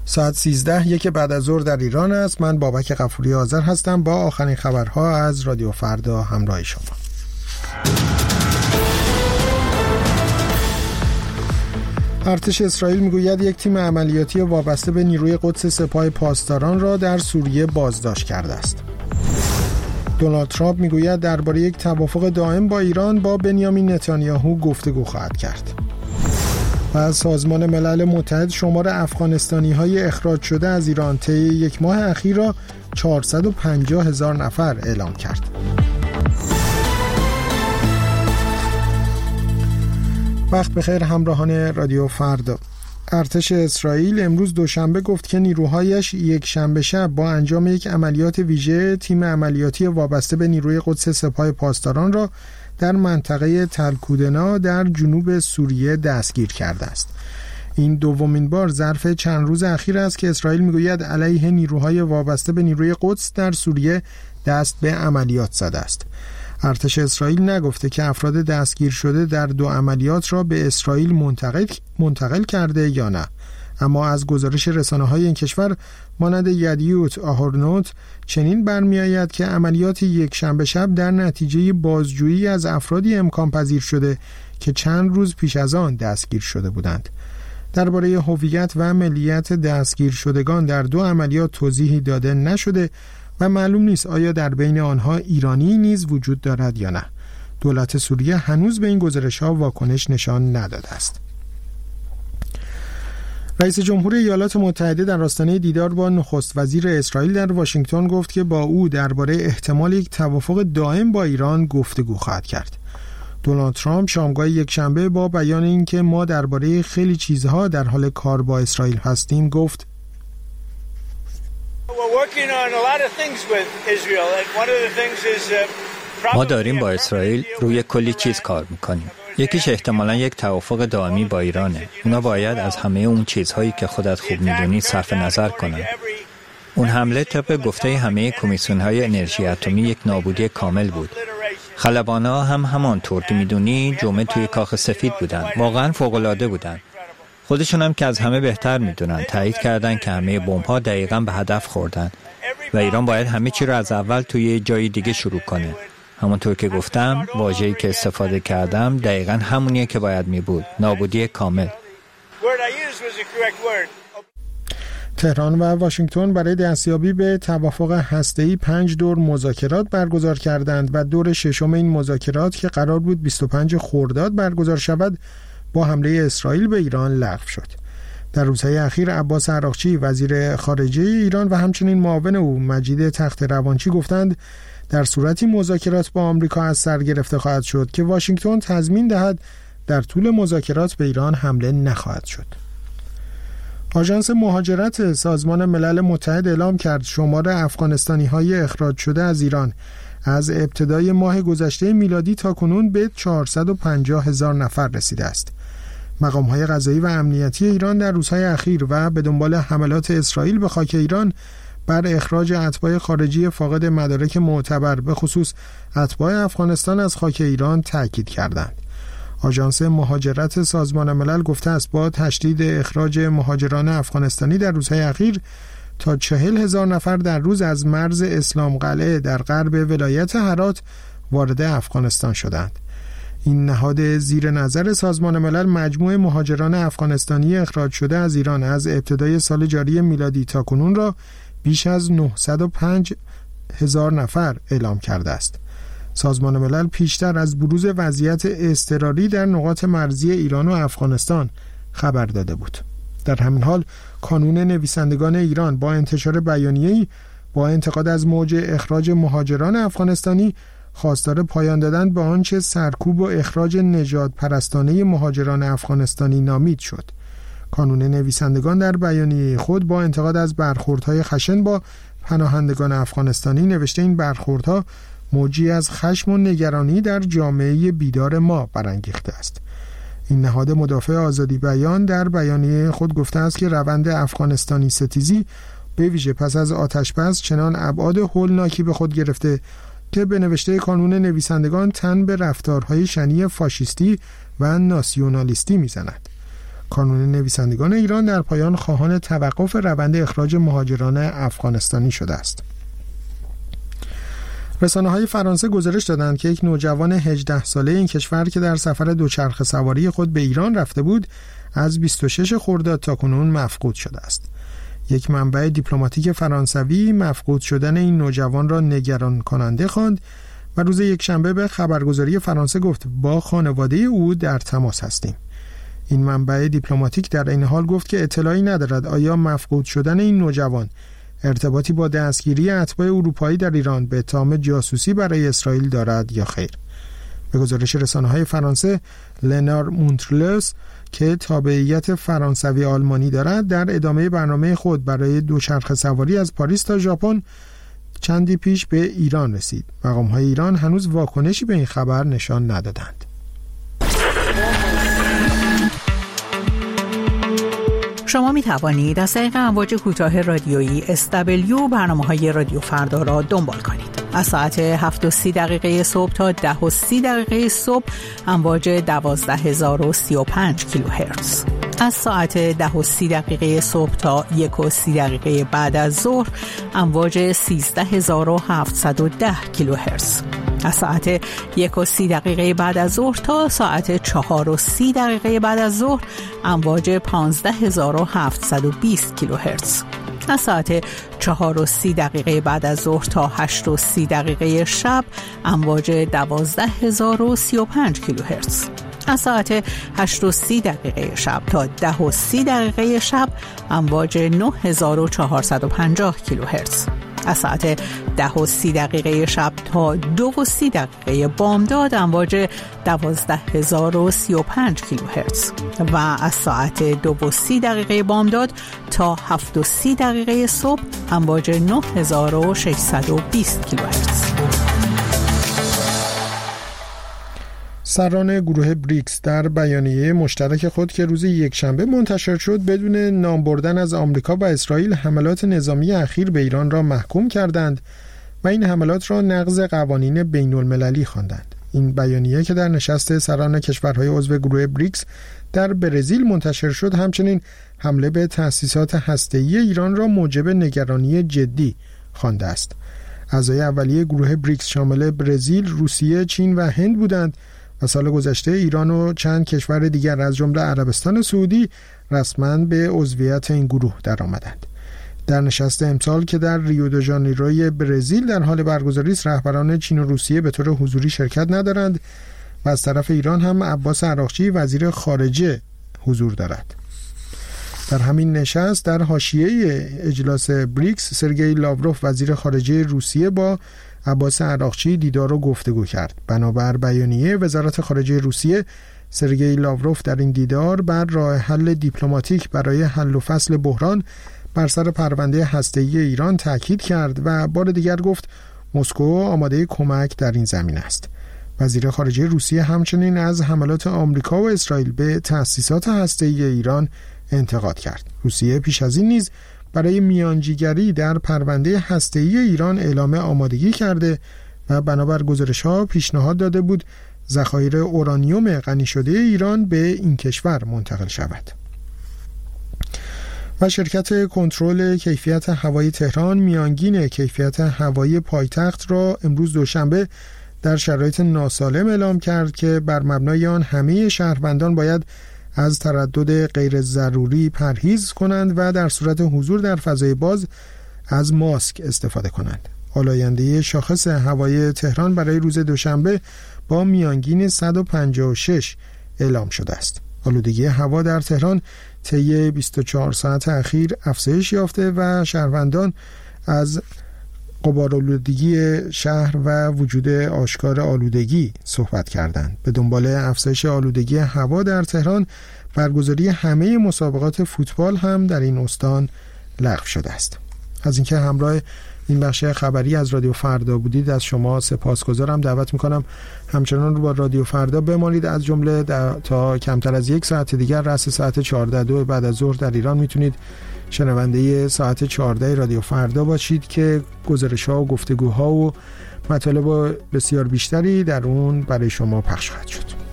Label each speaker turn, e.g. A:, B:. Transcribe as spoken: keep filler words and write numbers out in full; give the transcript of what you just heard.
A: ساعت سیزده یک بعد از ظهر در ایران است. من بابک غفوری آذر هستم با آخرین خبرها از رادیو فردا همراه شما. ارتش اسرائیل میگوید یک تیم عملیاتی وابسته به نیروی قدس سپاه پاسداران را در سوریه بازداشت کرده است. دونالد ترامپ میگوید درباره یک توافق دائم با ایران با بنیامین نتانیاهو گفتگو خواهد کرد. و سازمان ملل متحد شمار افغانستانی‌های اخراج شده از ایران طی یک ماه اخیر را چهارصد و پنجاه هزار نفر اعلام کرد. وقت بخیر همراهان رادیو فردا. ارتش اسرائیل امروز دوشنبه گفت که نیروهایش یک شنبه شب با انجام یک عملیات ویژه تیم عملیاتی وابسته به نیروی قدس سپاه پاسداران را در منطقه تلکودنا در جنوب سوریه دستگیر کرده است. این دومین بار ظرف چند روز اخیر است که اسرائیل میگوید علیه نیروهای وابسته به نیروی قدس در سوریه دست به عملیات زده است. ارتش اسرائیل نگفته که افراد دستگیر شده در دو عملیات را به اسرائیل منتقل منتقل کرده یا نه، اما از گزارش رسانه‌های این کشور مانند یدیوت آهرنوت چنین برمی‌آید که عملیات یک شنبه شب در نتیجه بازجویی از افرادی امکان پذیر شده که چند روز پیش از آن دستگیر شده بودند. درباره هویت و ملیت دستگیر شدگان در دو عملیات توضیحی داده نشده و معلوم نیست آیا در بین آنها ایرانی نیز وجود دارد یا نه. دولت سوریه هنوز به این گزارش‌ها واکنش نشان نداده است. رئیس جمهور ایالات متحده در آستانه دیدار با نخست وزیر اسرائیل در واشنگتن گفت که با او درباره احتمال یک توافق دائم با ایران گفتگو خواهد کرد. دونالد ترامپ شامگاه یکشنبه با بیان اینکه ما درباره خیلی چیزها در حال کار با اسرائیل هستیم گفت
B: ما داریم با اسرائیل روی کلی چیز کار میکنیم. یکیش احتمالاً یک توافق دائمی با ایرانه. اونا باید از همه اون چیزهایی که خودت خوب میدونی صرف نظر کنن. اون حمله طبق گفته همه کمیسیون‌های انرژی اتمی یک نابودی کامل بود. خلبانا هم همانطور که میدونی جمعه توی کاخ سفید بودن. واقعاً فوق‌العاده بودن. خودشون هم که از همه بهتر میدونن تایید کردن که همه بمب‌ها دقیقاً به هدف خوردن و ایران باید همه چی رو از اول توی جای دیگه شروع کنه. همونطور که گفتم واژه‌ای که استفاده کردم دقیقاً همونیه که باید می بود. نابودی کامل.
A: تهران و واشنگتن برای دستیابی به توافق هسته‌ای پنج دور مذاکرات برگزار کردند و دور ششم این مذاکرات که قرار بود بیست و پنج خرداد برگزار شود با حمله اسرائیل به ایران لغو شد. در روزهای اخیر عباس عراقچی وزیر خارجه ایران و همچنین معاون او مجید تخت روانچی گفتند در صورتی مذاکرات با آمریکا از سر گرفته خواهد شد که واشنگتن تضمین دهد در طول مذاکرات به ایران حمله نخواهد شد. آژانس مهاجرت سازمان ملل متحد اعلام کرد شمار افغانستانی‌های اخراج شده از ایران از ابتدای ماه گذشته میلادی تا کنون به چهارصد و پنجاه هزار نفر رسیده است. مقام‌های قضایی و امنیتی ایران در روزهای اخیر و به دنبال حملات اسرائیل به خاک ایران بر اخراج اتباع خارجی فاقد مدارک معتبر به خصوص اتباع افغانستان از خاک ایران تاکید کردند. آژانس مهاجرت سازمان ملل گفته است با تشدید اخراج مهاجران افغانستانی در روزهای اخیر تا چهل هزار نفر در روز از مرز اسلام قلعه در غرب ولایت هرات وارد افغانستان شدند. این نهاد زیر نظر سازمان ملل مجموع مهاجران افغانستانی اخراج شده از ایران از ابتدای سال جاری میلادی تا کنون را بیش از نهصد و پنج هزار نفر اعلام کرده است. سازمان ملل پیشتر از بروز وضعیت اضطراری در نقاط مرزی ایران و افغانستان خبر داده بود. در همین حال کانون نویسندگان ایران با انتشار بیانیه‌ای با انتقاد از موج اخراج مهاجران افغانستانی خواستار پایان دادن به آنچه سرکوب و اخراج نژاد پرستانه مهاجران افغانستانی نامید شد. کانون نویسندگان در بیانیه خود با انتقاد از برخوردهای خشن با پناهندگان افغانستانی نوشته این برخوردها موجی از خشم و نگرانی در جامعه بیدار ما برانگیخته است. این نهاد مدافع آزادی بیان در بیانیه خود گفته است که روند افغانستانی ستیزی به ویژه پس از آتش‌بس چنان ابعاد هولناکی به خود گرفته که به نوشته کانون نویسندگان تن به رفتارهای شنی فاشیستی و ناسیونالیستی میزند. کانون نویسندگان ایران در پایان خواهان توقف روند اخراج مهاجران افغانستانی شده است. رسانه‌های فرانسه گزارش دادند که یک نوجوان هجده ساله این کشور که در سفر دوچرخه سواری خود به ایران رفته بود، از بیست و شش خرداد تاکنون مفقود شده است. یک منبع دیپلماتیک فرانسوی مفقود شدن این نوجوان را نگران کننده خواند و روز یکشنبه به خبرگزاری فرانسه گفت با خانواده او در تماس هستیم. این منبع دیپلماتیک در این حال گفت که اطلاعی ندارد آیا مفقود شدن این نوجوان ارتباطی با دستگیری اتباع اروپایی در ایران به اتهام جاسوسی برای اسرائیل دارد یا خیر. به گزارش رسانه‌های فرانسه، لنار مونترلس که تابعیت فرانسوی آلمانی دارد، در ادامه برنامه خود برای دوچرخه سواری از پاریس تا ژاپن چندی پیش به ایران رسید. مقام‌های ایران هنوز واکنشی به این خبر نشان ندادند.
C: شما می توانید از طریق امواج کوتاه رادیویی اس دبلیو برنامه‌های رادیو فردا را دنبال کنید. از ساعت هفت و سی دقیقه صبح تا ده و سی دقیقه صبح امواج دوازده هزار و سی و پنج کیلوهرتز. از ساعت ده و سی دقیقه صبح تا یک و سی دقیقه بعد از ظهر امواج سیزده هزار و هفتصد و ده کیلوهرتز. از ساعت یک و سی دقیقه بعد از ظهر تا ساعت چهار و سی دقیقه بعد از ظهر امواج پانزده هزار و هفتصد و بیست کیلوهرتز. از ساعت چهار و سی دقیقه بعد از ظهر تا هشت و سی دقیقه شب امواج دوازده هزار و سی و پنج کیلوهرتز. از ساعت هشت و سی دقیقه شب تا ده و سی دقیقه شب امواج نه هزار و چهارصد و پنجاه کیلوهرتز. از ساعت ده و سی دقیقه شب تا دو و سی دقیقه بامداد امواج دوازده هزار و سی و پنج کیلوهرتز و از ساعت دو و سی دقیقه بامداد تا هفت و سی دقیقه صبح امواج نه هزار و ششصد و بیست کیلوهرتز.
A: سران گروه بریکس در بیانیه مشترک خود که روز یکشنبه منتشر شد بدون نام بردن از آمریکا و اسرائیل حملات نظامی اخیر به ایران را محکوم کردند و این حملات را نقض قوانین بین المللی خواندند. این بیانیه که در نشست سران کشورهای عضو گروه بریکس در برزیل منتشر شد همچنین حمله به تأسیسات هسته‌ای ایران را موجب نگرانی جدی خوانده است. اعضای اولیه گروه بریکس شامل برزیل، روسیه، چین و هند بودند و سال گذشته ایران و چند کشور دیگر از جمله عربستان سعودی رسما به عضویت این گروه درآمدند. در نشست امسال که در ریو دو ژانیروی برزیل در حال برگزاری است، رهبران چین و روسیه به طور حضوری شرکت ندارند و از طرف ایران هم عباس عراقچی وزیر خارجه حضور دارد. در همین نشست در حاشیه اجلاس بریکس سرگئی لاوروف وزیر خارجه روسیه با عباس عراقچی دیدار و گفتگو کرد. بنابر بیانیه وزارت خارجه روسیه، سرگئی لاوروف در این دیدار بر راه حل دیپلماتیک برای حل و فصل بحران بر سر پرونده هسته‌ای ایران تاکید کرد و بار دیگر گفت مسکو آماده کمک در این زمینه است. وزیر خارجه روسیه همچنین از حملات آمریکا و اسرائیل به تأسیسات هسته‌ای ایران انتقاد کرد. روسیه پیش از این نیز برای میانجیگری در پرونده هسته‌ای ایران اعلام آمادگی کرده و بنابر گزارش‌ها پیشنهاد داده بود ذخایر اورانیوم غنی شده ایران به این کشور منتقل شود. و شرکت کنترل کیفیت هوایی تهران میانگین کیفیت هوایی پایتخت را امروز دوشنبه در شرایط ناسالم اعلام کرد که بر مبنای آن همه شهروندان باید از تردد غیر ضروری پرهیز کنند و در صورت حضور در فضای باز از ماسک استفاده کنند. آلاینده شاخص هوایی تهران برای روز دوشنبه با میانگین صد و پنجاه و شش اعلام شده است. آلودگی هوا در تهران طی بیست و چهار ساعت اخیر افزایش یافته و شهروندان از غبارآلودگی شهر و وجود آشکار آلودگی صحبت کردند. به دنبال افزایش آلودگی هوا در تهران، برگزاری همه مسابقات فوتبال هم در این استان لغو شده است. از اینکه همراه این بخش خبری از رادیو فردا بودید از شما سپاسگزارم. دعوت میکنم همچنان رو با رادیو فردا بمانید. از جمله تا کمتر از یک ساعت دیگر رأس ساعت چهارده دو بعد از ظهر در ایران میتونید شنونده ساعت چهارده رادیو فردا باشید که گزارش‌ها و گفتگوها و مطالب بسیار بیشتری در اون برای شما پخش خواهد شد.